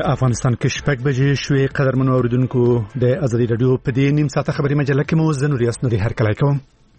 افغانستان کې شپږ بجې شوې. قدرمنو اوریدونکو د ازادي رادیو په دې نیم ساعته خبري مجله کې مو زه نوریاس نوري هرکلی کوم.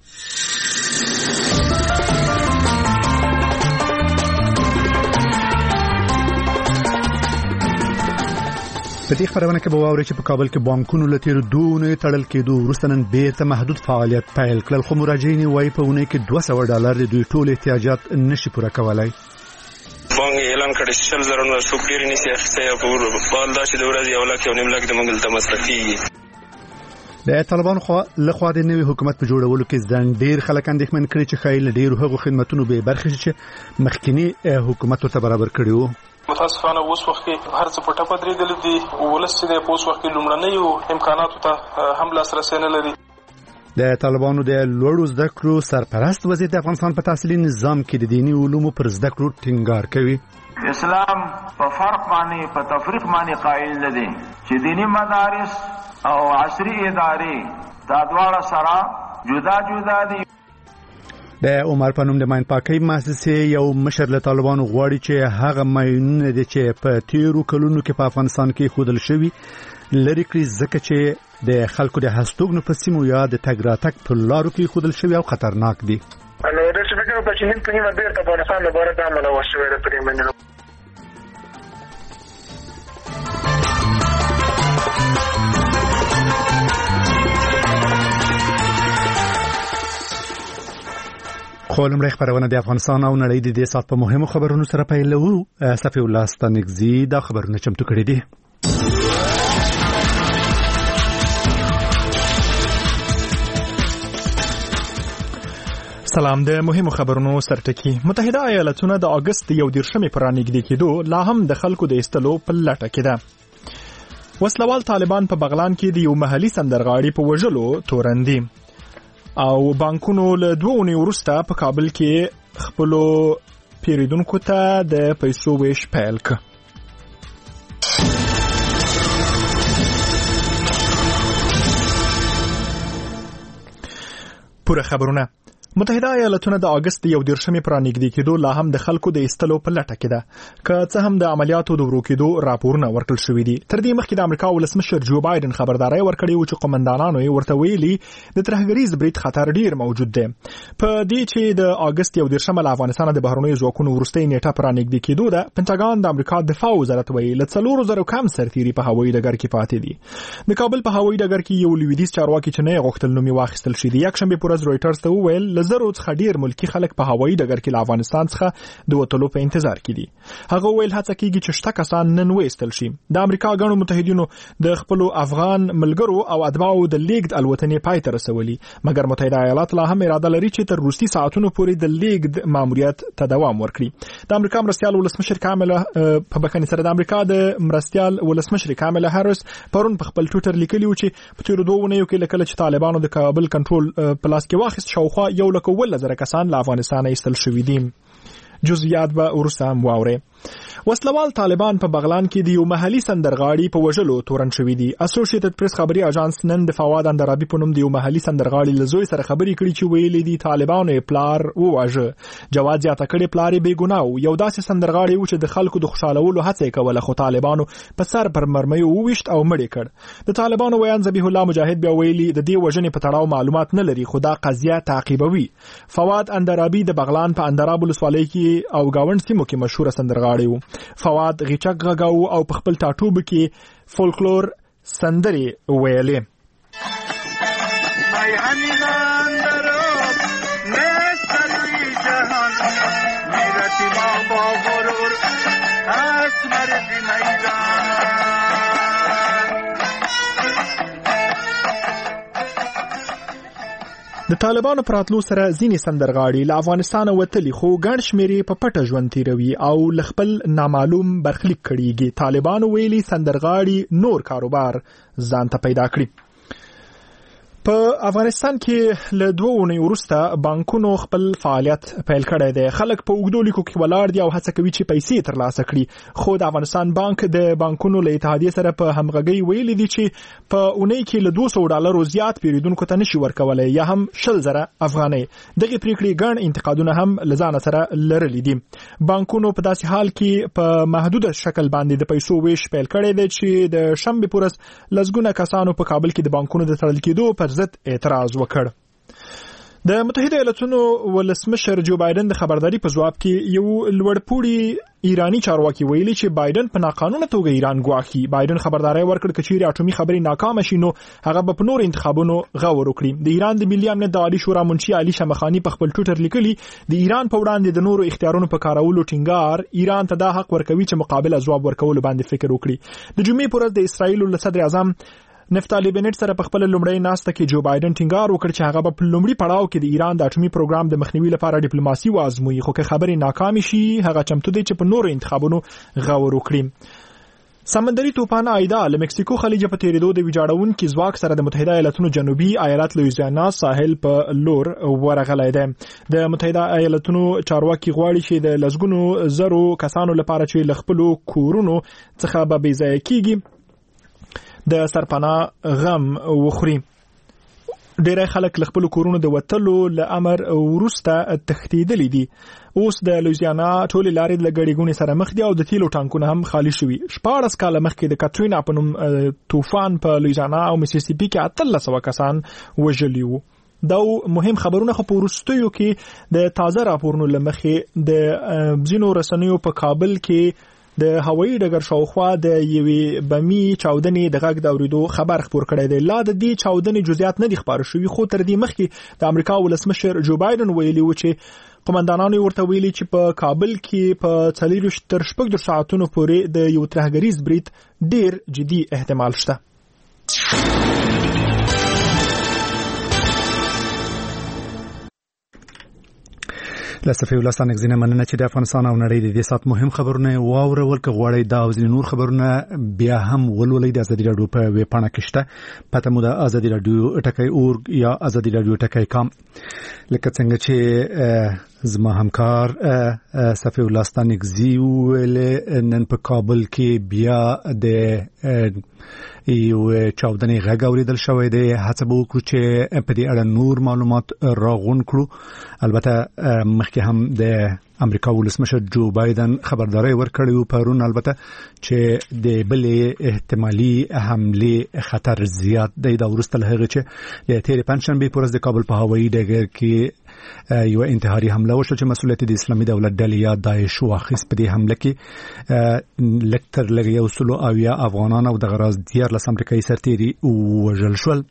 په دې خبرونه کې به واوري چې په کابل کې بانکونو له تیر دوه تړل کېدو وروسته نن بیرته محدود فعالیت پیل کړل، خو مراجعین وايي په اونۍ کې $200 د دوی ټول احتیاجات نشي پوره کولای. بانک اعلان کړی چې 100,000 څوک ډیر نشي اخیستی او په بالدا چې د ورځې 1,000,000 د منګل ته مصرفيږي. د طالبانو لخوا د نوي حکومت په جوړولو کې ځان ډیر خلک اندېښمن کړي چې خایل ډیر هغو خدماتونو به برخه شي مخکینی حکومت ورته برابر کړي وو. متاسفانه اوس وخت کې هر څه په ټپه درېدل دي، ولس د اوس وخت کې لومړنۍ امکاناتو ته هم لاسرسی نه لري. د طالبانو د لوړو زده کړو سرپرست وزیر د افغانستان په تحصیلي نظام کې د دینی علومو پر زده کړو ټینګار کوي. اسلام په فرق باندې په تفریق باندې قائل نه دي چې دینی مدارس او عصري ادارې دا دواړه سره جدا جدا دي. د عمر پنوم د ماین پاکي مؤسسې یو مشر له طالبانو غواړي چې هغه ماینونه دي چې په تیرو کلونو کې په افغانستان کې خودل شوی لری کړی ځکه چې د خلکو د هستوګنو په سیمو یا د تګ راتګ په لارو کې خودل شوی او خطرناک دي. نو د څه فکر په چین په نیمه بیرته افغانستان لپاره د عمل وشوي د پریمنو. خولم رخ پرونه د افغانستان او نړۍ د دې سات په مهمو خبرونو سره پیلوو. صفی الله ستانګزی دا خبرونه چمتو کړی دي. سلام. د مهمو خبرونو سرټکی. متحده ایالاتونه د اگست 1 پر رانګدې کېدو لا هم د خلکو د استلو په لټه کې ده. وسلوال طالبان په بغلان کې د یو محلي سندرغاړي په وژلو تورندي او بانکونو له 2 اونۍ وروسته په کابل کې خپل پیریدونکو ته د پیسو ویش پیل کړ. پوره خبرونه. متحده ایالاتونه د اگست 1 پر رانګدې کېدو لا هم د خلکو د استلو په لټه کې ده، که څه هم د عملیاتو د ورو کېدو راپورونه ورکړل شوې دي. تر دې مخکې د امریکا ولسمشر جو بایدن خبرداري ورکړې و چې قومندانانو یې ورته ویلي د ترهګریز برید خطر ډیر موجود دی. په دې چې د اگست 1 له افغانستان د بهرنیو ځواکونو وروستۍ نیټه پر رانګدې کېدو ده، پنټاګان د امریکا دفاع وزارت ویلي له 4,000 کم سرتیري په هوایي ډګر کې پاتې دي. د کابل په هوایي ډګر کې یو لویدیز چارواکي چې نه غوښتل نومي واخیستل شي د یکشنبه پر ورځ رويټرز ته وویل له زرو څخه ډیر ملکی خلک په هوایي ډګر کې له افغانستان څخه د وټلو په انتظار کې دي. هغه ویل هڅه کیږي چې شته کسان نن وېستل شي. د امریکا غنو متحدینو د خپل افغان ملګرو او اتباعو د لیګد الوتنې پای ته رسولي، مګر متحده ایالات لا هم اراده لري چې تر روسي ساعتونو پورې د لیګد ماموریت ته دوام ورکړي. د امریکا مرستيال ولسمشر کاملا هریس پرون په خپل ټویټر لیکلی و چې په تیر 2 اونیو کې لکه چې طالبانو د کابل کنټرول پلاس کې واخیست شاوخوا 1,000 کسان له افغانستان ایستل شوي دي. جزئیات به ورسره واوري. وسلوال طالبان په بغلان کې د یو محلي سندرغاړي په وژلو تورن شوي دي. اسوسییټډ پریس خبري اژانس نن د فواد اندرابي په نوم د یو محلي سندرغاړي لزوی سره خبري کړي چې ویلي دي طالبانو پلار وواژه. جواد زیاته کړي پلار به ګناو یو داسې سندرغاړي و چې د خلکو د خوشالولو هڅه کوله، خو طالبانو په سر پر مرمۍ وويشت او مړ کړ. د طالبانو ویان ذبیح الله مجاهد بیا ویلي د دې وژنې په تړاو معلومات نه لري، خو دا قضیه تعقیبوي. فواد اندرابي د بغلان په اندراب ولسوالۍ کې او گاوند سیمو کې مشهور سندرغاړي و. فواد غیچک غاو او په خپل ټاټوب کې فولکلور سندري ویلې. د طالبانو پراتلو سره ځینې سندرغاړي له افغانستان وتلي، خو ګڼ شمېر په پټه ژوند تیروي او له خپل نامعلوم برخلیک کړيږي. طالبانو ویلي سندرغاړي نور کاروبار ځان ته پیدا کړی. په افغانستان کې له 2 اونۍ وروسته بانکونو خپل فعالیت پیل کړی دی. خلک په اوږدو لیکو کې ولاړ دي او هڅه کوي چې پیسې ترلاسه کړي. خو د افغانستان بانک د بانکونو له اتحادیې سره په همغږۍ ویلي دي چې په اونۍ کې له $200 زیات پیرودونکو ته نشي ورکولای یا هم 100,000 افغانۍ. دغه پریکړې ګڼ انتقادونه هم لزان سره لرلي دي. بانکونو په داسې حال کې په محدوده شکل باندې د پیسو ویش پیل کړی دی چې د شنبې پورس لزګونه کسانو په کابل کې د بانکونو د تړل کېدو پر ضد اعتراض وکړ. د متحده ایالاتونو ولسمشر جو بایدن د خبرداري په جواب کې یو لوړپوړي ایرانی چارواکي ویلي چې بایدن په ناقانونه توګه ایران ګواښي. بایدن خبرداري ورکړ چې چیرې اټومي خبرې ناکام شي نو هغه به په نور انتخابونو غور وکړي. د ایران د ملي امنیت د عالی شورا منشي علي شمخاني په خپل ټوئیټر لیکلي د ایران په وړاندې د نورو اختیارونو په کارولو ټینګار ایران ته دا حق ورکوي چې مقابله ځواب ورکول باندې فکر وکړي. د جمعې پر ورځ د اسرایل له صدر اعظم نفتالي بنټ سره په خپل لومړی ناسته کې جو بایدن ټینګار وکړ چې هغه په لومړي پړاو کې د ایران د اټومي پروګرام د مخنیوي لپاره ډیپلوماسي وازموي. خو که خبرې ناکامې شي هغه چمتو دی چې په نورو انتخابونو غور وکړي. سمندري طوفان ایدا له مکسیکو خلیج په تیریدو د ویجاړونکو ځواک سره د متحده ایالاتونو جنوبي ایالت لویزیانا ساحل په لور ورغلی دی. د متحده ایالاتونو چارواکي غواړي چې د لسګونو زرو کسانو لپاره چې له خپلو کورونو څخه به بې ځایه کیږي د سرپناه غم وخوري. ډېر خلک له خپل کورونو د وټلو له امر وروسته تښتیدلي دي. اوس د لویزیانا ټولې لارې له ګډېګونې سره مخ دي او د تیلو ټانکونه هم خالی شوي. 14 کاله مخکې د کاترینا په نوم طوفان په لویزیانا او میسیسیپي کې 1300 کسان وژلي وو. دا مهم خبرونه خو په وروستیو کې د تازه راپورونو لمخې د ځینو رسنیو په کابل کې د هوایي ډګر شاوخوا د یوې بمي چاودنې د غږ د اورېدو خبر خپور کړی دی. لا د دې چاودنې جزئیات نه دي خبر شوي خو تر دې مخکې د امریکا ولسمشر جو بایدن ویلي و چې قومندانانو ورته ویلي چې په کابل کې په 40 تر 60 ساعتونو پورې د یو ترهګریز برید ډیر جدي احتمال شته. لسفي ولستان غزنه مننه چې د افغانستان او نړۍ د دې سات مهم خبرونه واورول ک غوړی دا او نور خبرونه بیا هم ولولې د ازادي رادیو په ویب پاڼه کې شته. پته مو د ازادي رادیو ټکای اورګ یا ازادي رادیو ټکای کام لکه څنګه چې زما همکار صفي ولستان غزي نن په کابل کې بیا د یو چاودنې غږ اوریدل شوې ده. هڅه به وکړو چې په دې اړه نور معلومات راغون کړو. البته مخکې هم د امریکا ولسمشر جو بایدن خبرداري ورکړی پرون البته چې د بلې احتمالي حمله خطر زیات دی. دا ورسته له هغه چې د تیر پنځشنبه پورز د کابل په هوایي ډګر کې یو انتحاري حمله وشو چې مسؤلیت د اسلامي دولت ډلې یا داعش واخیست. په دې حمله کې لکتر لګي اصول او یا افغانان او د غراز 14 امریکایي سرتیري وژل شول.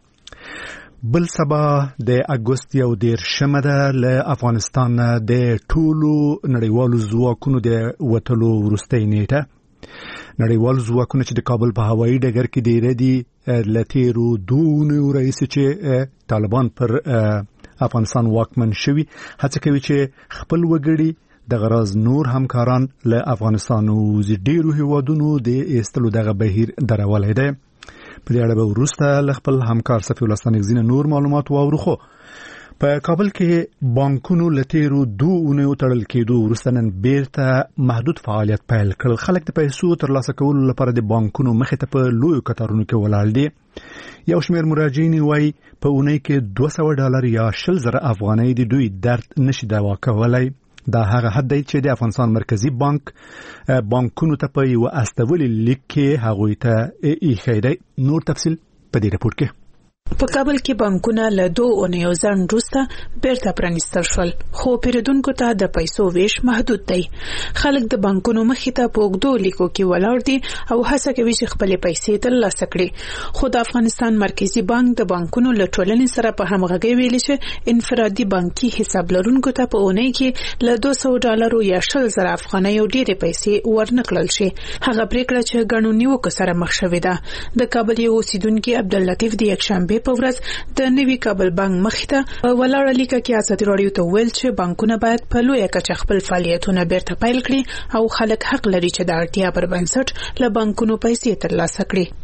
بل سبا د اگست یو 10 ده له افغانستان د ټولو نړیوالو ځواکونو د وټلو ورستۍ نیټه. نړیوال ځواکونه چې د کابل په هوایي ډګر کې ډېر دي لتیرو دونه رئیس چې طالبان پر افغانستان واکمن شوی هڅه کوي چې خپل وګړي د غراز نور همکاران له افغانستان او ډیرو هیوادونو د استلو دغه بهیر درولای دی. په دې اړه به وروسته خپل همکار صفي ولستان غزنه نور معلومات واورو. خو په کابل کې بانکونو لتیرو 2 اونۍ تړل کېدو وروسته نن بیرته محدود فعالیت پیل کړل. خلک د پیسو ترلاسه کولو لپاره د بانکونو مخې ته په لوی کتارونو کې ولاړ دي. یو شمېر مراجعین وایي په اونۍ کې $200 یا 100,000 افغانۍ د دوی درد نشي دوا کولای. دا هغه حد دی چې د افغانستان مرکزی بانک بانکونو ته په یو استولي لیک کې هغوی ته ایښی دی. نور تفصیل په دې راپور کې. په کابل کې بانکونه له 2 اونیو ځنډ وروسته بیرته پرانیستل شول خو پیرودونکو ته د پیسو ویش محدود دی. خلک د بانکونو مخې ته په اوږدو لیکو کې ولاړ دي او هڅه کوي چې خپلې پیسې ترلاسه کړي. خو د افغانستان مرکزی بانک د بانکونو له ټولنې سره په همغږۍ ویلي چې انفرادي بانکي حساب لرونکو ته په اونۍ کې له $200 یا 100,000 افغانۍ ډېرې پیسې ورنکړل شي. هغه پریکړه چې ګڼو نیوکو سره مخ شوې ده. د کابل یو اوسیدونکي عبداللطیف د یکشنبه په ورځ د نوي کابل بانک مخې ته ولاړه لیکه کې ازادي رادیو ته ویل چې بانکونه باید په لویه کچه خپل فعالیتونه بیرته پیل کړي او خلک حق لري چې د اړتیا پر بنسټ له بانکونو پیسې ترلاسه کړي.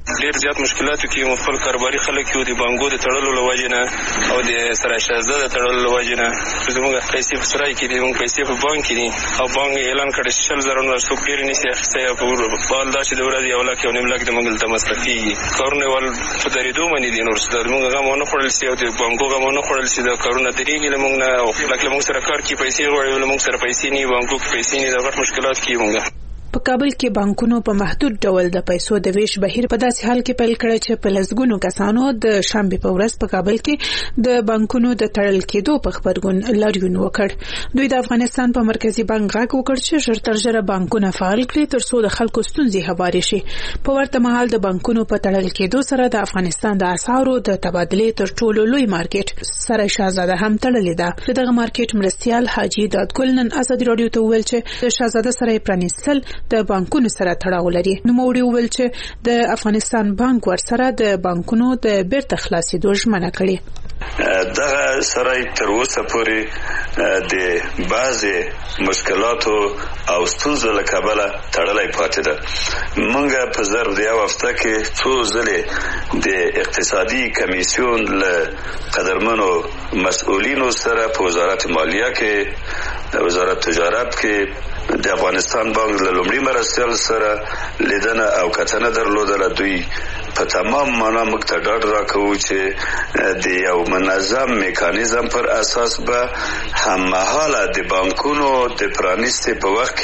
ډیر زیات مشکلاتو کې مو خپل کاروباري خلک یو د بانکو د تړلو لوجې نه او د سره شازده د تړلو لوجې نه زموږ پیسې په سرای کې دي، موږ پیسې په بانک کې دي او بانک اعلان کړی 40,000 نور څوک ډیر نشي اخیستی په بال دا چې د ورځې یو لک یو نیم لک د موږ ته مصرفيږي. کارونه ول په درېدو باندې دي، نور څه موږ غو نه خورل سي او د بانکو غو نه خورل سي د کارونه درېږي له موږ نه او لکه موږ سره کار کې پیسې غواړي له موږ سره پیسې نه بانکو کې پیسې نه، د غټ مشکلات کې موږ. په کابل کې بانکونو په محدود ډول د پیسو د ویش بهیر په داسې حال کې پیل کړی چې په لږګونو کسانو د شنبه په ورځ په کابل کې د بانکونو د تړل کېدو په خبرګون لاریون وکړ. دوی د افغانستان په مرکزی بانک غږ وکړ چې ژر تر ژره بانکونه فعال کړي ترڅو د خلکو ستونزې هوارې شي. په ورته مهال د بانکونو په تړل کېدو سره د افغانستان د اسعارو د تبادلې تر ټولو لوی مارکیټ سره شاهزاده هم تړلې ده. دغه مارکیټ مرستيال حاجی دادګل نن آزاد رادیو ته ویل چې د شاهزاده سره پرانیستل د بانکونو سره تړاو لري. نو موږ ویل چې د افغانستان بانک ورسره د بانکونو د بیرته خلاصېدو ژمنه کړې. دغه سره تر اوسه پورې د بعضې مشکلاتو او ستونزو له کبله تړلی پاتې ده. موږ په ظرف د یو هفته کې څو ځلې د اقتصادي کمیسیون له قدرمنو مسؤلینو سره په وزارت مالیه کې، وزارت تجارت کې، د افغانستان بانک له لومړي مرستیال سره لیدنه او کتنه درلودله. دوی په تمام معنا موږ ته ډاډ راکوي چې د یو منظم میکانیزم پر اساس به هممهاله د بانکونو د پرانیستې په وخت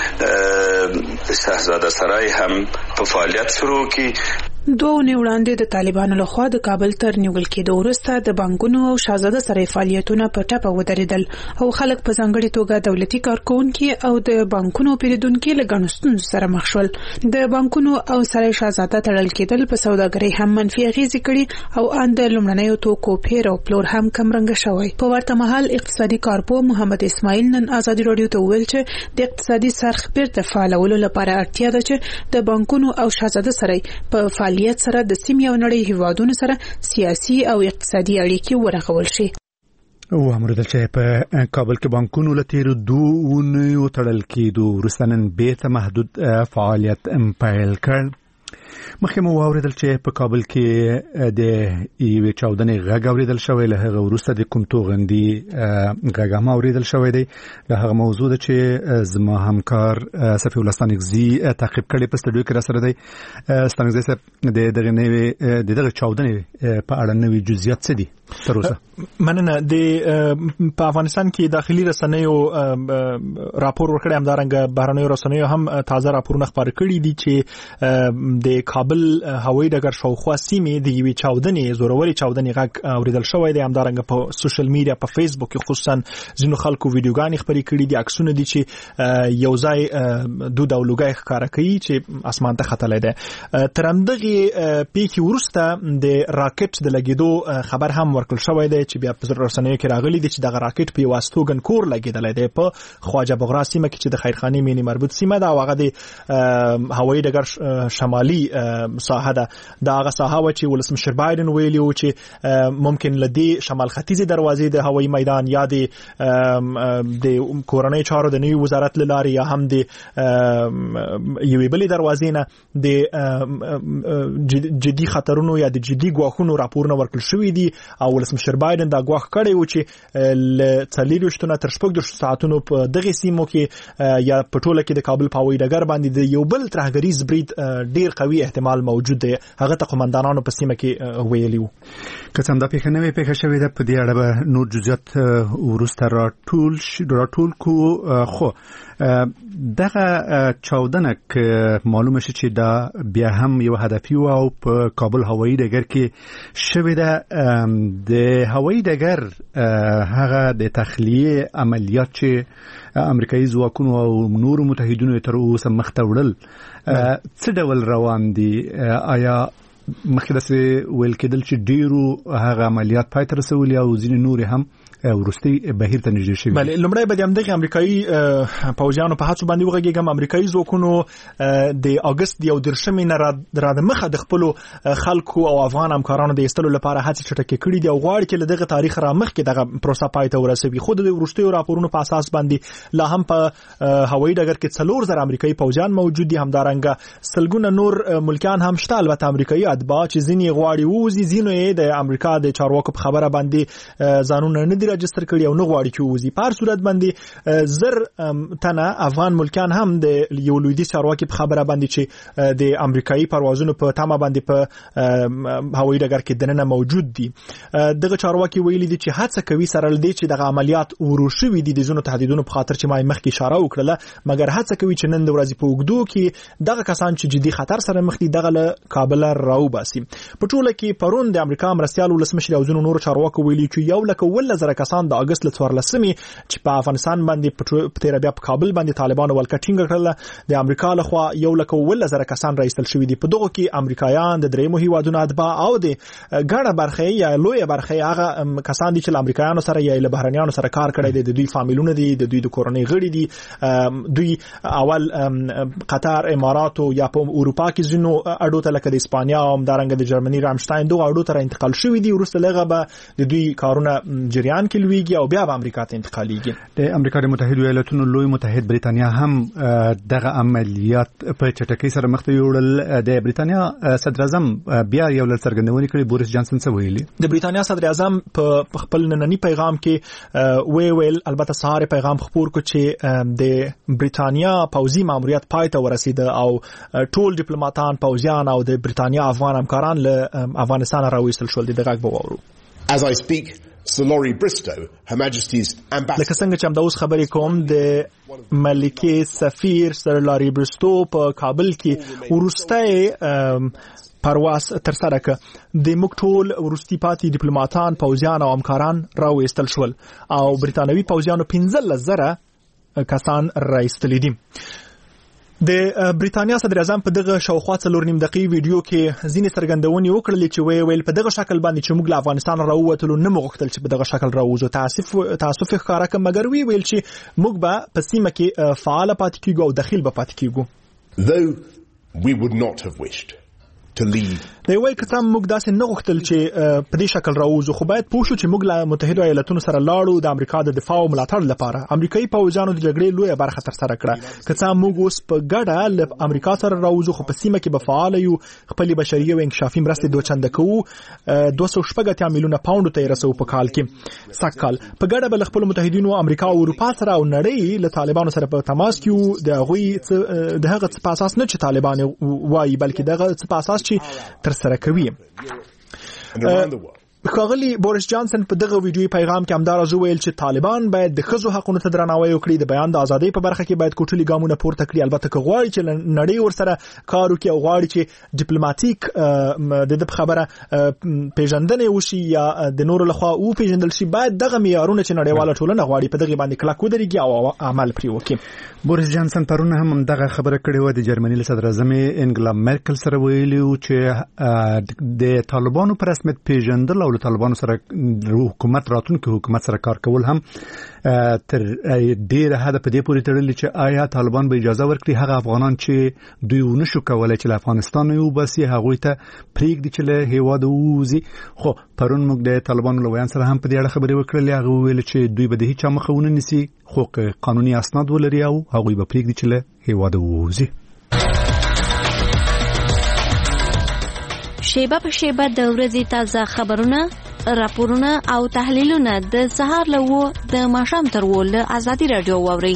کې شاهزاده سرای هم په فعالیت شروع کړي. دوه ونې وړاندې د طالبانو لخوا د کابل تر نیول کېدو وروسته د بانکونو او شاهزاده سرای فعالیتونه په ټپه ودرېدل او خلک په ځانګړي توګه دولتي کارکونکي او د بانکونو پیرودونکو له ګڼو ستونزو سره مخ شول. د بانکونو او سرای شاهزاده تړل کېدل په سوداګرۍ هم منفي اغېزې کړي او ان د لومړنیو توکو پیر او پلور هم کمرنګ شوی. په ورته مهال اقتصادي کارپو محمد اسماعیل نن آزاد رادیو ته ویل چې د اقتصادي سرخ بیرته فعالولو لپاره اړتیا ده چې د بانکونو او شاهزاده سرای په فعالیت سره د سیمې او نړۍ هیوادونو سره سیاسي او اقتصادي اړیکې ورغول شي. او امر چې په کابل کې بانکونو لته دوه تړل کېدو وروسته نن بیرته محدود فعالیت پیل کړ. مخکې مو واوریدل چې په کابل کې د یوې چاودنې غږ اوریدل شوی، له هغه وروسته د کوم توغندي غږ هم اوریدل شوی دی. له هغه موضوع ده چې زما همکار صفی الله ستانکزي تعقیب کړی په سټوډیو کې را سره دی. ستانکزي صاحب د دغه چاودنې په اړه نوې جزئیات څه دي تر اوسه؟ مننه. په افغانستان کې داخلي رسنیو راپور ورکړی، همدارنګه بهرنیو رسنیو هم تازه راپورونه خپاره کړي دي چې د کابل هوایي ډګر شاوخوا سیمې د یوې چاودنې زوروري چاودنې غږ اوریدل شوی دی. همدارنګه په سوشل میډیا په فیسبوک کې خصوصا ځینو خلکو ویډیوګانې خپرې کړي دي، عکسونه دي چې یو ځای دود او لوګي ښکاره کوي چې اسمان ته ختلی دی. تر همدغې پیښې وروسته د راکټ د لګېدو خبر هم ورکړل شوی دی چې بیا په رسنیو کې راغلي دي چې دغه راکټ په واستوګن کور لګېدلی دی په خواجه بغرا سیمه کې چې د خیرخانې مینی مربوط سیمه ده او هغه د هوایي ډګر شمالي ساحه ده. دا هغه ساحه و چې ولسمشر بایدن ویلي و چې ممکن لدی شمال ختیځي دروازې د هوایي میدان یا د کورنۍ چارو د نوي وزارت لارې یا هم د یوې بلې دروازې نه د جدي خطرونو یا د جدي ګواښونو راپورونه ورکړل شوي دي او ولسمشر بایدن دا ګواښ کړی و چې ل 40 تر 60 ساعتونو په دغه سیمو کې یا په ټوله کې د کابل په هوایي ډګر باندې د یو بل ترهګریز برید ډیر قوي احتمال موجود دی. هغه ته قومندانانو په سیمه کې ویلي وو. که څنګه د پیښه نوې پیښه شوې ده په دې اړه به نور جزئیات ورسته راټول کو. خو دغه چاودنه معلومه شي چې دا بیا هم یو هدفي و او په کابل هوایي ډګر کې شوې ده. د هوایي ډګر هغه د تخلیه عملیات چې امریکایي ځواکونو او نورو متحدینو تر اوسه مخ ته وړل څه ډول روان دي؟ آیا مخکې داسې ویل کېدل چې ډیرو هغه عملیات پای ته رسولي او ځینې نور هم ورستي بهیر ته نږدې شوی. بله لمړی به د امریکایي پوځیانو په هڅو باندې وغږیږم. امریکایي ځواکونو د اگست یو درشمې نه را د مخه د خپل خلکو او افغان همکارانو د ایستلو لپاره هڅې چټکې کړې دي او غواړي چې دغه تاریخ را مخ کې دغه پروسه پای ته ورسوي. خو د ورستیو راپورونو په اساس باندې لا هم په هوایي ډګر کې 4000 امریکایي پوځیان موجود دي. همدارنګه سلګونه نور ملکان هم شته. البته امریکایي اتباع چې ځینې غواړي ووزي، ځینې د امریکا د چارواکو په خبره باندې ځانونه نه دي راجستر کړي او نه غواړي چې ووزي. په هر صورت باندې زر تنه افغان ملکان هم د یو لویدي چارواکي په خبره باندې چې د امریکایي پروازونو په تمه باندې په هوایي ډګر کې دننه موجود دي. دغه چارواکي ویلي دي چې هڅه کوي سره لدی چې دغه عملیات وروشوي دي د ځینو تهدیدونو په خاطر چې ما مخکې اشاره وکړه، مګر هڅه کوي چې نن د ورځې په اوږدو کې دغه کسان چې جدي خطر سره مخ دي دغه له کابل راوباسي. په ټوله کې پرون د امریکا مرستيال ولسمشر او ځینو نور چارواکو ویلي چې 1,000 کسان د اگست ل 14 چې په افغانستان باندې په تیر بیا په کابل باندې طالبانو ولکټینګ کړل. د امریکا لخوا 1,000 کسان راایستل شوی دي. په دغه کې امریکایان د درېمو هیوادونو اتباع او د ګڼه برخه یا لوی برخه هغه کسان دي چې امریکایانو سره یا له بهرنیانو سره کار کړی دی. د دوی فامیلونه دي، د دوی د کورنۍ غړي دي. دوی اول قطر، امارات او یا په اروپا کې ځینو اډو ته لکه د اسپانیا او همدارنګه د جرمني رامشتاین دوه اډو ته انتقال شوی دي. ورسته لغه به د دوی کارونه جریان کې لویږي او بیا به امریکا ته انتقالیږي. د امریکا د متحده ایالاتونو لوی متحد بریتانیا هم دغه عملیات په چټکۍ سره مخ ته یوړل. د بریتانیا صدر اعظم بیا یو لړ څرګندونې کړې. بوریس جانسن څه ویلي؟ د بریتانیا صدر اعظم په خپل نننی پیغام کې ویل البته سهار پیغام خبر کو چې د بریتانیا پوځي ماموریت پای ته ورسید او ټول ډیپلوماټان، پوځیان او د بریتانیا افغان همکاران له افغانستان راوېستل شول. د دغه بوورو As I speak, Sir Laurie Bristow, Her Majesty's ambassador. لکه څنګه چې همدا اوس خبرې کوم د ملکه سفیر سر لاری برستو په کابل کې ورسته پرواز تر سره ک د مکټول ورستی پاتې ډیپلوماټان، پوځیان او همکاران راوېستل شول او بریتانوي پوځیانو 15,000 کسان راایستل دي. د بریتانیا صدر اعظم په دغه شاوخوا 4 دقیقې ویډیو کې ځینې څرګندونې وکړلې چې ویل په دغه شکل باندې چې موږ له افغانستان راووتلو نه مغوښتل چې په دغه شکل راوځو. تاسف ښکارا کوم، مګر ویل چې موږ به په سیمه کې فعال پاتې کیږو او داخل به پاتې کیږو. Though we would not have wished to leave. دی وایي که څه موږ داسې نه غوښتل چې په دې شکل راوځو، خو باید پوه شو چې موږ له متحده ایالاتونو سره لاړو د امریکا د دفاع او ملاتړ لپاره. امریکایي پوځیانو د جګړې لویه برخه تر سره کړه. که څه موږ اوس په ګډه له امریکا سره راوځو، خو په سیمه کې به فعال یو، خپل بشري او انکشافي مرستې دوچنده کوو. 280 میلیونه پاوند ته رسو په کال کې سکهال. په ګډه بل خپل متحدینو امریکا او اروپا سره او نړۍ له طالبانو سره په تماس کې د غوي د هغه څه په اساس نه چې طالبان وایي، بلکې دغه څه په اساس چې تر سره کوي. ښاغلي بوریس جانسن په دغه ویډیوي پیغام کې همدارز ویل چې طالبان باید د ښځو حقونو ته درناوی وکړي، د بیان د ازادۍ په برخه کې باید کوټلي ګامونه پورته کړي. البته که غواړي چې نړۍ ورسره کار وکړي او غواړي چې ډیپلوماټیک د خبره پیژندنې وشي یا د نورو لخوا او پیژندل شي، باید دغه معیارونه چې نړیواله ټولنه غواړي په دغه باندې کلک ودرېږي او عمل پرې وکړي. بوریس جانسن پرونه هم دغه خبره کړې و. د جرمني صدر اعظم انګلا مرکل سره ویلي و چې د طالبانو په رسمیت پیژندل او له طالبانو سره حکومت راتلونکي حکومت سره کار کول هم تر ډیره حد په دې پورې تړلي چې آیا طالبان به اجازه ورکړي هغه افغانان چې دوی ونشو کولای چې له افغانستان یو باسي هغه ته پریږدي چې له هیواد ووزي. خو پرون موږ د طالبانو لویان سره هم په دې اړه خبرې وکړلې. هغه ویل چې دوی به د هیڅ مخاونه نسی، خو قانوني اسناد ولري او هغه به پریږدي چې له هیواد ووزي. شیبه په شیبه د ورځې تازه خبرونه، راپورونه او تحلیلونه د سهار له و د ماښام تر و له ازادي رادیو واورئ.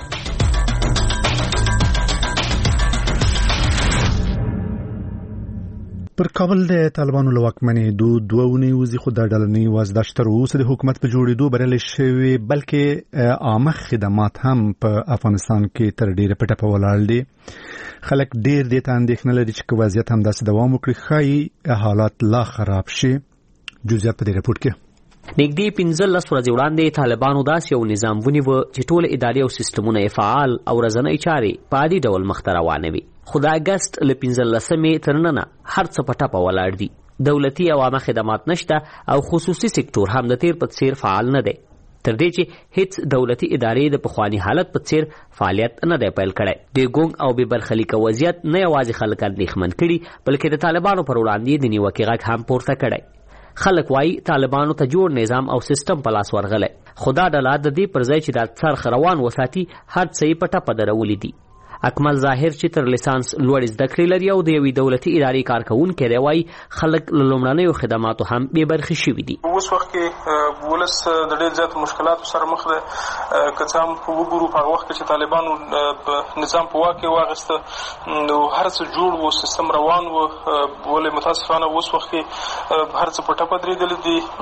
پر کابل د طالبانو له واکمنۍ دوه ونیوزي، خو د ډلنۍ وازداشت تر اوسه د حکومت په جوړېدو بریالي شوي، بلکې عامه خدمات هم په افغانستان کې تر ډیره پټه په ولاړ دي. خلک ډیر دې ته اندېښنه لري چې وضعیت هم داسې دوام وکړي ښایي حالات لا خراب شي. جزئیات په دې رپورټ کې. نږدې 15 ورځې وړاندې طالبانو داسې یو نظام ونیوه چې ټول اداري او سیستمونه فعال او رسنۍ چارې په عادي ډول مخ ته روانې وي. خو د اګست له 15 تر ننه هر څه په ټپه ولاړ دي. دولتي او عامه خدمات نشته او خصوصي سکتور هم د تیر په څیر فعال نه دی، تر دې چې هیڅ دولتي ادارې د پخوانی حالت په څیر فعالیت نه دی پیل کړی. د ګونګ او بې برخلیکه وضعیت نه یوازې خلک اندېښمن کړي بلکې د طالبانو پر وړاندې د نیوکې غږ هم پورته کړی. خلک وایي طالبانو ته جوړ نظام او سیستم په لاس ورغلی، خو دا ډله د دې پر ځای چې د څرخ روان وساتي هر څه یې په ټپه درولي دي. اکمل ظاهر چې تر لیسانس لوړ زده کړې لري او د یوې دولتي ادارې کارکوونکی دی وایي خلک له لومړنیو خدماتو هم بې برخې شوي دي. اوس وخت کې ولس د ډېر زیات مشکلاتو سره مخ دی. که څه هم وګورو په هغه وخت کې چې طالبانو نظام په واک کې واخیسته نو هر څه جوړ و، سیستم روان و، ولې متاسفانه اوس وخت کې هر څه په ټپه درېدلي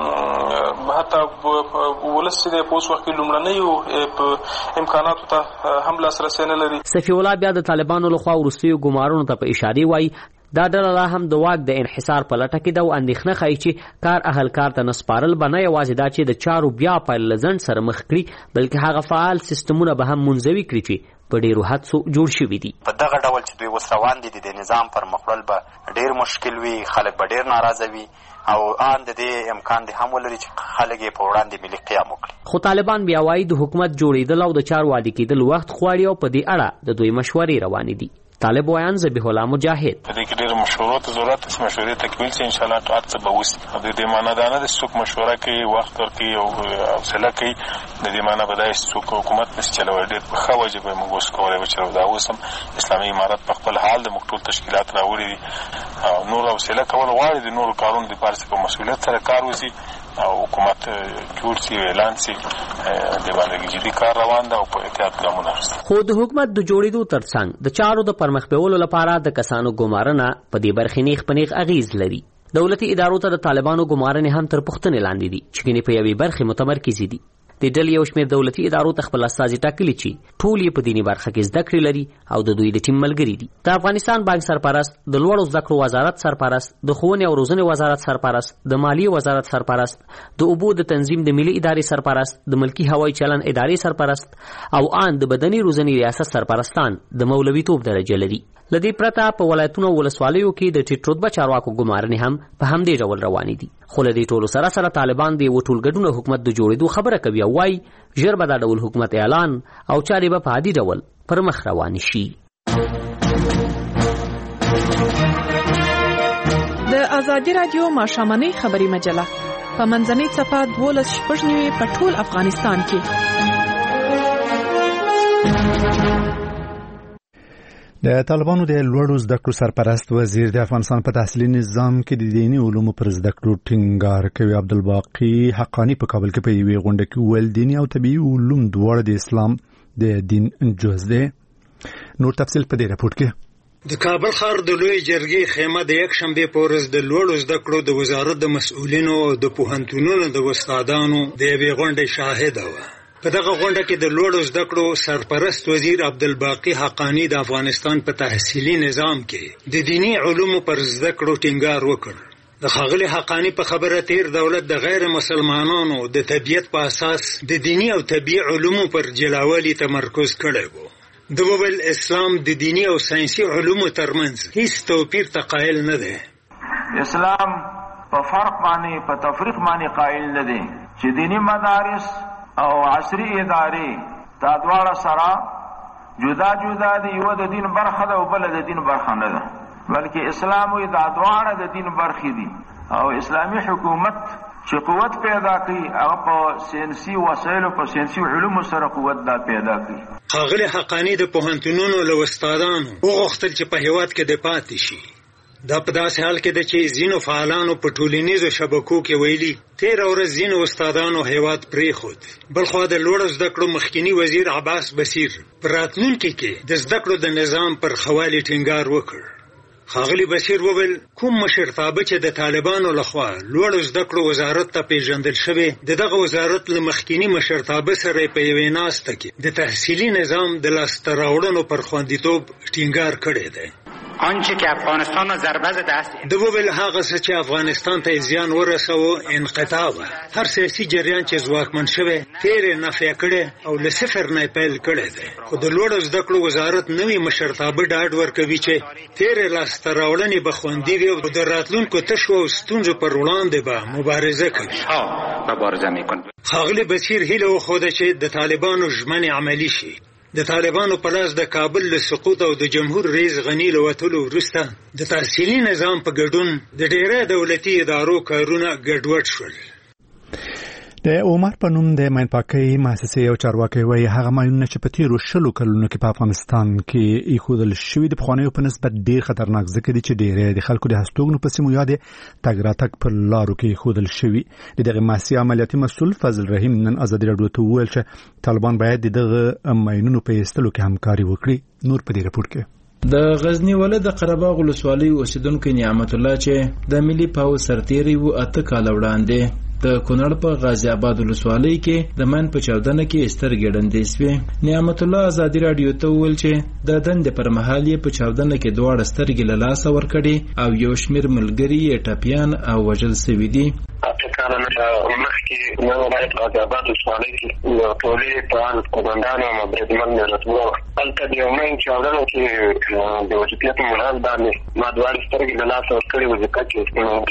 دي. حتی ولس چې دی په اوس وخت کې لومړنیو امکاناتو ته هم لاسرسی نه لري. صفي الله بیا د طالبانو لخوا وروستیو ګمارونو ته په اشارې وایي دا ډله لا هم د واک د انحصار په لټه کې ده او اندېښنه ښایي چې کار اهلکار ته نه سپارل به نه یوازې دا چې د چارو بیا پیل له ځنډ سره مخ کړي بلکې هغه فعال سیستمونه به هم منزوي کړي چې په ډېرو حدسو جوړ شوي دي. په دغه ډول چې دوی اوس روان دي د نظام پر مخ وړل به ډېر مشکل وي، خلک به ډېر ناراضه وي او ان د دې امکان دی هم ولري چې خلک یې په وړاندې ملي قیام وکړي. خو طالبان بیا وایي د حکومت جوړېدل او د چارو عادي کېدل وخت غواړي او په دې اړه د دوی مشورې روانې دي. طالب ویان ذبیح الله مجاهد په دې کې ډېر مشورو ته ضرورت ده، مشورې تکمیل شي ان شاء الله هر څه به وشي. د دې معنا دا نه ده څوک مشوره کوي وخت ورکوي او حوصله کوي، د دې معنا به دا څوک حکومت نشي چلولی. ډېر په ښه وجه به موږ اوس کولی وچلو. دا اوس هم اسلامي امارت په خپل حال د موږ ټول تشکیلات راوړي دي او نور حوصله کول غواړي د نورو کارونو دپاره چې په مسؤلیت سره کار وشي او حکومت جوړ شي اعلان شي د باندې جدي کار روان ده او په احتیاط ګامونه اخیستل. خو د حکومت د جوړېدو ترڅنګ د چارو د پرمخ بیولو لپاره د کسانو ګمارنه په دې برخې نیغ په نیغ اغیز لري. دولتي ادارو ته د طالبانو ګمارنې هم تر پوښتنې لاندې دي چې ګنې په یوې برخې متمرکزې دي. د ډلې یو شمېر دولتي ادارو ته خپل استازي ټاکلي چې ټول یې په دیني برخه کې زده کړې لري او د دوی د ټیم ملګري دي. د افغانستان بانک سرپرست، د لوړو زده کړو وزارت سرپرست، د ښوونې او روزنې وزارت سرپرست، د مالیې وزارت سرپرست، د اوبو د تنظیم د ملي ادارې سرپرست، د ملکي هوایي چلن ادارې سرپرست او ان د بدني روزنې ریاست سرپرستان د مولویتوب درجه لري. لدې پرته په ولایتونو او ولسوالیو کې د ټیټ رتبه چارواکو ګمارنې هم په همدې ډول روانې دي. خو له دې ټولو سره سره طالبان د یوه ټولګډونه حکومت د جوړېدو خبره کوي او وایي ژر به دا ډول حکومت اعلان او چارې به په عادي ډول پر مخ روانې شي. د ازادي راډیو ماښامنۍ خبري مجله په منځنۍ صفحه 12 په ټول افغانستان کې. د طالبانو د لوړو زده کړو سرپرست وزیر د افغانستان په تحصیلي نظام کې د دیني علومو پر زده کړو ټینګار کوي. عبدالباقي حقانی په کابل کې په یوې غونډه کې وویل دیني او طبیعي علوم دواړه د اسلام د دین جز دي. نور تفصیل په دې راپور کې. د کابل ښار د لوی جرګې خیمه د یک شنبه په ورځ د لوړو زده کړو د وزارت د مسؤلینو او د پوهنتونونو د استادانو د یوې غونډې شاهده وه. په دغه غونډه کې د لوړو زده کړو سرپرست وزیر عبدالباقي حقانی د افغانستان په تحصیلي نظام کې د دینی علومو پر زده کړو ټینګار وکړ. د ښاغلي حقانی په خبره تیر دولت د غیر مسلمانانو د طبیعت په اساس د دینی او طبیعي علومو پر جلاوالي تمرکز کړی و. د وویل اسلام د دینی او ساینسي علومو ترمنځ هیڅ توپیر ته قایل نه دی. اسلام په فرق باندې په تفریق باندې قایل نه دی چې دینی مدارس او عصري ادارې دا دواړه سره جدا جدا دي، یو د دین برخه ده او بل د دین برخه نه ده، بلکې اسلام وی دا دواړه د دین برخې دي او اسلامي حکومت چې قوت پیدا کوي هغه په ساینسي وسایلو په ساینسي علومو سره قوت دا پیدا کوي. ښاغلي حقانی د پوهنتونونو له استادانو وغوښتل چې په هېواد کې د پاتې شي. دا په داسې حال کې ده چې ځینو فعالانو په ټولنیزو شبکو کې ویلي تېره ورځ ځینو استادانو هېواد پرېښود. بلخوا د لوړو زده کړو مخکینی وزیر عباس بصیر په راتلونکي کې د زده کړو د نظام پر ښه والي ټینګار وکړ. ښاغلي بصیر وویل کوم مشرتابه چې د طالبانو لخوا لوړو زده کړو وزارت ته پیژندل شوی د دغه وزارت له مخکینی مشرتابه سره په یوې ناسته کې د تحصیلي نظام د لاسته راوړنو پر خوندیتوب ټینګار کړی دی. آنچه که افغانستان را ضربه زده است د ویل هغه څه چې افغانستان ته زیان ورسوه انقطاع و هر سیاسي جریان چې ځواکمن شوی تیر نفي کړي او له صفر نه پیل کړي دي خو د لوړو زده کړو وزارت نوې مشرتابه ډاډ ورکوي چې تیر لاسته راوړنې به خوندي وي او د راتلونکو تشو او ستونزو پر وړاندې به مبارزه کوي. مبارزه میکنه. ښاغلي بصیر هیله وښوده چې د طالبانو ژمنې عملي شي. د طالبانو په لاس د کابل له سقوط او د جمهور رئیس غنی له وتلو وروسته د تحصیلي نظام په ګډون د ډېری دولتي ادارو کارونه ګډوډ شول. د عمر په نوم د ماین پاکۍ مؤسسې یو چارواکي وایي هغه ماینونه چې په تیرو 20 کلونو کې په افغانستان کې ایښودل شوي د پخوانیو په نسبت ډېر خطرناک ځکه دي چې ډېری د خلکو د هستوګنو په سیمو یا د تګ راتګ په لارو کې ایښودل شوي. د دغه مؤسسې عملیاتي مسؤل فضل رحیم نن ازادي راډیو ته وویل چې طالبان باید دغه ماینونو په ایستلو کې همکاري وکړي. نور په دې رپورټ کې د غزنی ولایت د قره باغ ولسوالۍ اوسیدونکو نعمت الله چې د ملي پاوځ سرتیری وو 8 کال وړاندې د کونړ په غازی آباد ولسوالۍ کې د من په چاودنه کې سترګې ډندې سوې. نعمت الله ازادي راډیو ته وویل چې د دندې پر مهال یې په چاودنه کې دواړه سترګې له لاسه ورکړې او یو شمېر ملګري یې ټپیان او وژل سوي دي. کله مخکې نو ولایت غازی آباد ولسوالۍ کې ټولې پران قومندان او بریدمن راتلو هلته د یو مین چاودنه کې د وجدیت مهال باندې ما دواړه سترګې له لاسه ورکړې وې ځکه چې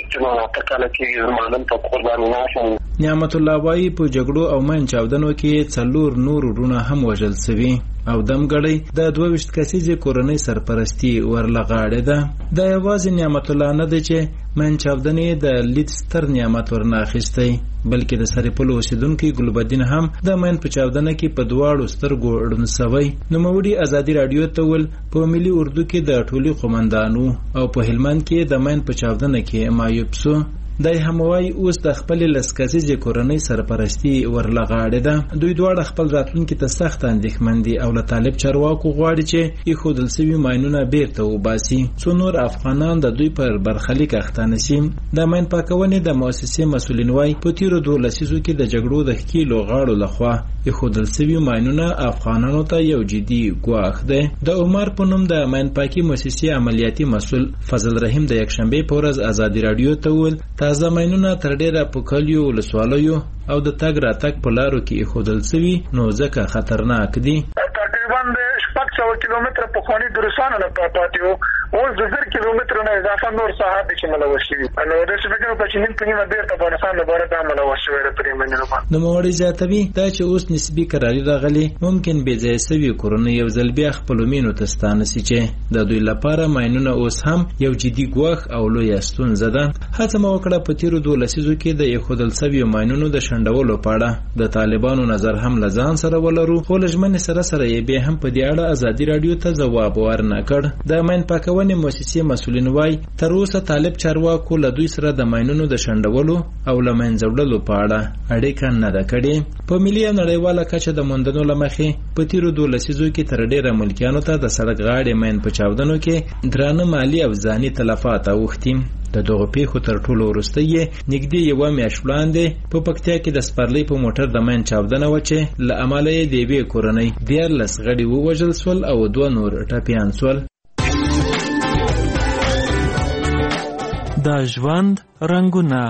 کله کې زمانم په قرباني نعمت الله وایي په جګړو او مین چاودنو کې 4 نور ورونه هم وژل سوي او دمګړی د 22 کسیزې کورنۍ سرپرستی ورلغاړې ده. د یوازې نعمت الله نه دی چې من چاودنې د لید ستر نعمت ورناخیستی بلکې د سرپل اوسیدونکو ګلبدین هم د من په چاودنه کې په دواړو سترګو اړون سوی. نوموړي ازادي راډیو ته ول په ملي اردو کې د ټولي قومندانو او په هلمند کې د من په چاودنه کې معیوب سو. دای هموای اوس د خپل لسکسیزې کورنۍ سرپرستی ورلغاړې ده. دوی دواړه خپل راتلونکي ته سخت اندېښمن دي او له طالب چارواکو غواړي چې ایښودل سوي ماینونه بیرته وباسي څو نور افغانان د دوی پر برخلیک اخته نشي. د ماین پاکونې د مؤسسې مسؤلین وایي په تیرو 2 لسیزو کې د جګړو د ښکیلو غاړو لخوا ایښودل سوي ماینونه افغانانو ته یو جدي ګواښ دی. د عمر په نوم د ماین پاکي مؤسسې عملیاتي مسؤل فضل رحیم د یکشنبه په ورځ ازادي راډیو ته وویل تازه ماینونه تر ډیره په کلیو ولسوالیو او د تګ راتګ په لارو کې ایښودل سوي نو ځکه خطرناک دي. تقریبا 600 کیلومتره په خواني درسانه نه پاتې وو اوس د 1000 کیلومترو نه اضافه نور ساحات چې ملوث شوي نو د سپیکر په چینین په نیمه بیرته افغانستان لپاره د ملوث شوی د پریمنه لپاره نو موري زیاتوي دا چې اوس نسبی قراری راغلي ممکن به ځای سوي کورونه یو ځل بیا خپل مینو تستانه سي چې د دوی لپاره ماینونه اوس هم یو جدي ګواښ او لوی ستونزه ده. هڅه مو وکړه په تیرو 2 لسیزو کې د یخودل سوي ماینونو د شندولو په اړه د طالبانو نظر هم لزان سره ولرو خو لجمن سره یې به هم په دې اړه ازادي راډیو ته جواب ورنکړ. د ماین پاکونې مؤسسې مسؤلین وایي تر اوسه طالب چارواکو له دوی سره د ماینونو د شندولو او لمنځوړلو په اړه اړیکه نه ده کړې. په ملي او نړیواله کچه د موندنو لمخې په تیرو 2 لسیزو کې تر ډیره ملکیانو ته د سړک غاړې ماین په چاودنو کې درانه مالی او ځاني تلفات اوښتي. د دغه پیښو تر ټولو وروسته یې نږدې 1 میاشت وړاندې په پکتیا کې د سپرلۍ په موټر د ماین چاودنه وچه له امله یې د یوې کورنۍ 14 غړي ووژل سول او 2 نور ټپیان سول. د ژوند رنگونه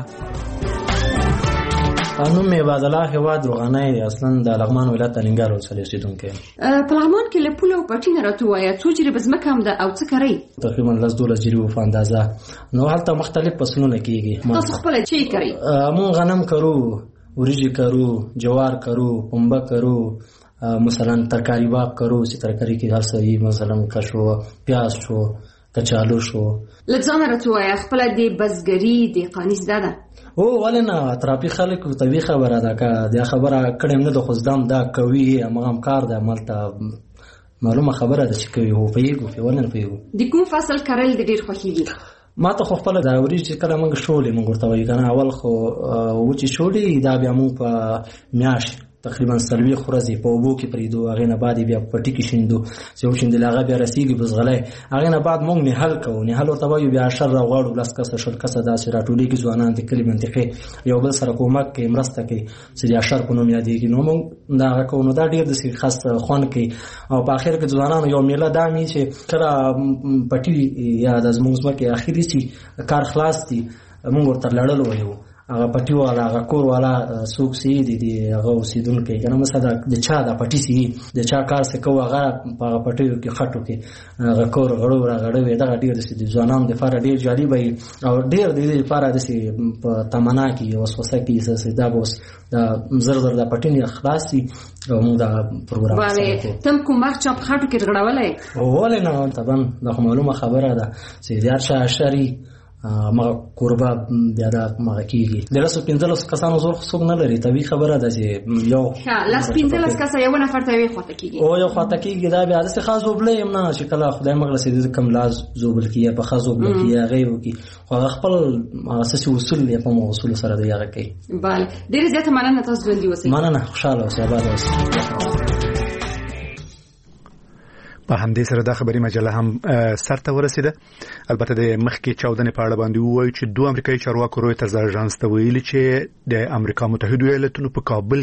انو می بادلا هواد روغانای اصلا د لغمان ولایت الینګار ولسوالۍ اوسیدونکو په لغمان کې له پوله او پټینه راټویا څو جری بزمکه هم د او څه کوي تقریبا 12 جری په اندازه نو هلته مختلف فصلونه کیږي. تاسو خپل چی کوي؟ مون غنم کرو وریجی کرو جوار کرو پنبه کرو مثلا ترکاری باغ کرو چې ترکاری کې هر څه مثلا کشو پیاز شو کچالو شو لږه راټویا خپل د بزګری د قانیس ده او ولنه اطرافي خلک طبي خبره ده که دا خبره کړم نه د خوځدام دا کوي امام کار ده ملته معلومه خبره ده چې کوي او پیګو په ولنه پیګو د کوم فصل کارل د ډیر خوښیږي ما ته خپل دا ورې چې کله موږ شولې موږ ورته وایو کنه اول خو و چې شولې دا بیا موږ په میاش تقریبا 30 ورځې په اوبو کې پریدو، هغه نه بعد بیا پټی کې شیندو، چې وشیندل هغه بیا رسیږي بزغلای، هغه نه بعد موږ نهال کوو، نهال ورته وایو بیا شر راغواړو، لاس کسه شل کسه داسې راټولې کې ځوانان د کلی منطقې یو بل سره کومک کوي، مرسته کوي، چې د اشر په نوم یادېږي. نو موږ دا کوو، نو دا ډېر د خاص خوند کوي. او په اخر کې ځوانانو یو میله دا مې چې کله پټی یا د زموږ ځمکې اخري سي کار خلاص دي، موږ ورته لړل وایو، هغه پټي والا هغه کور والا څوک سي دي هغه اوسیدونکي کنه مثلا د چا د پټي سي د چا کار څه کوي هغه په پټي کې خټو کې هغه کور غړو راغړو دا ډیر د ځوانانو د فار ډیر جالب وي او ډیر د لپاره د په تمنا کې وسوسه کې څه دا بوس د زر د پټي نه خلاصي او موږ دا پروګرام وایي تم کوم وخت چاپ خټو کې غړولای ولې نه طبعا د معلومه خبره ده چې د شری ما قربا بیا دا ما کیږي د لاسو 15 کسانو زور څوک نه لري طبي خبره ده چې یو لاس 15 کس یو نفر ته وي خواته کیږي او یو خواته کیږي دا بیا د خاص وبلې نه چې کله خدای مغلسې د کم لاز زوبل کیه په خاص وبل کیه غیو کی خو خپل اساسي اصول یې په اصول سره دی هغه کوي. بله ډیر زیاته مننه تاسو ژوندۍ اوسئ. مننه خوشاله اوسئ آباد اوسئ. په همدې سره دا خبري مجله هم سرته ورسیده. البته د مخکې چاودنې په اړه باندې وایي چې دوه امریکایي چارواکو رويټرز اژانس ته ویلي چې د امریکا متحده ایالاتونو په کابل